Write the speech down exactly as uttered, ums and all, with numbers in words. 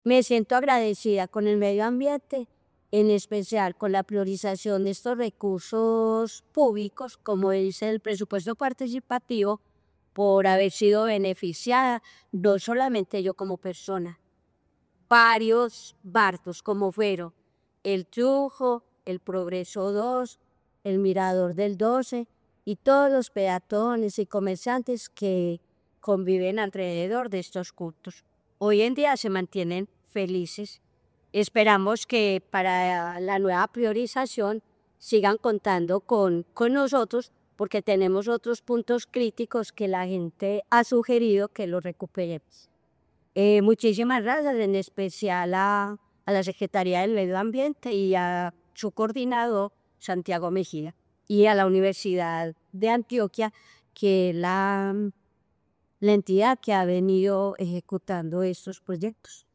Me siento agradecida con el medio ambiente, en especial con la priorización de estos recursos públicos, como dice el presupuesto participativo, por haber sido beneficiada, no solamente yo como persona, varios barcos como fueron el Trujo, el Progreso dos, el Mirador del doce y todos los peatones y comerciantes que conviven alrededor de estos cultos. Hoy en día se mantienen felices. Esperamos que para la nueva priorización sigan contando con, con nosotros porque tenemos otros puntos críticos que la gente ha sugerido que los recuperemos. Eh, muchísimas gracias, en especial a, a la Secretaría del Medio Ambiente y a su coordinador, Santiago Mejía, y a la Universidad de Antioquia, que es la, la entidad que ha venido ejecutando estos proyectos.